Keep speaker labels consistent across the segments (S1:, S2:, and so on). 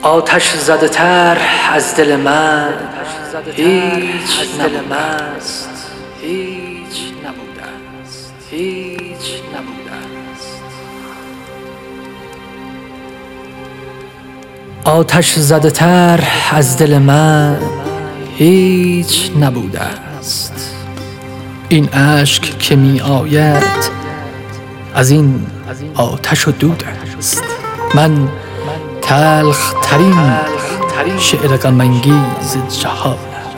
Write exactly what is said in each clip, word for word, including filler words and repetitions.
S1: آتش زده تر از دل من هیچ نبوده است، هیچ نبوده است، هیچ نبوده است. آتش زده تر از دل من هیچ نبوده است. این اشک که می آید از این آتش و دود است. من تلخ ترین شعر غم انگیز جهان،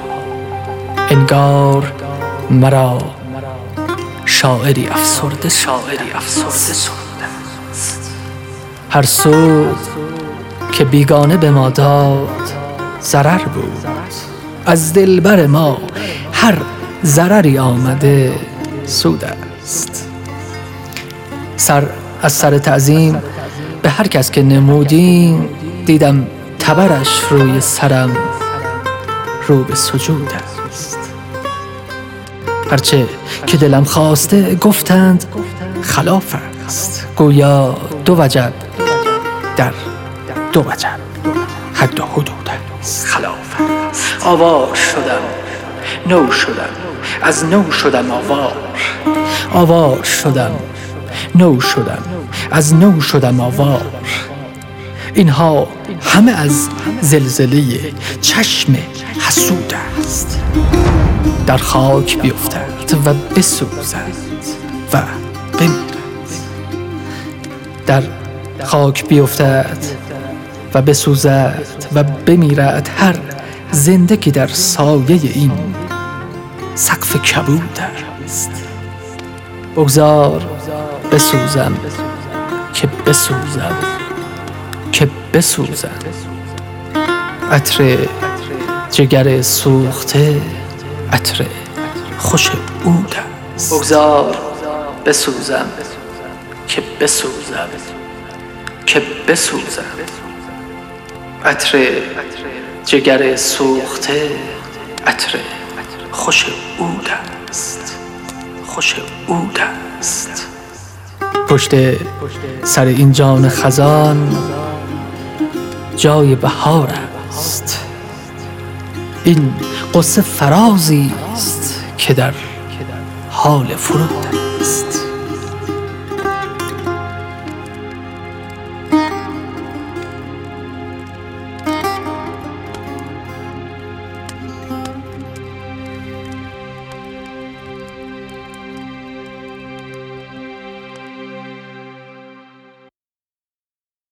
S1: انگار مرا شاعری افسرده شاعری افسرده است. هر سود که بیگانه به ما داد ضرر بود، از دلبر ما هر ضرری آمده سود است. سر از سر تعظیم به هر کس که نمودیم، دیدم تبرش روی سرم رو به سجود است. هرچه که دلم خواسته گفتند خلاف است، گویا دو وجب در دو وجب حد و حدود است. خلاف است. آوار شدم نو شدم از نو شدم آوار، آوار شدم نو شدم از نو شدم آوار. اینها همه از زلزله چشم حسود است. در خاک بیفتد و بسوزد و بمیرد. در خاک بیفتد و بسوزد و بمیرد هر زنده که در سایه این سقف کبود است. بگذار بسوزم که بسوزم که بسوزم. عطر جگر سوخته عطر خوش عود است. بگذار بسوزم که بسوزم که بسوزم. عطر جگر سوخته عطر خوش عود است، خوش عود است. پشت سر این جان خزان جای بهار است. این قصه فرازی است که در حال فرود است.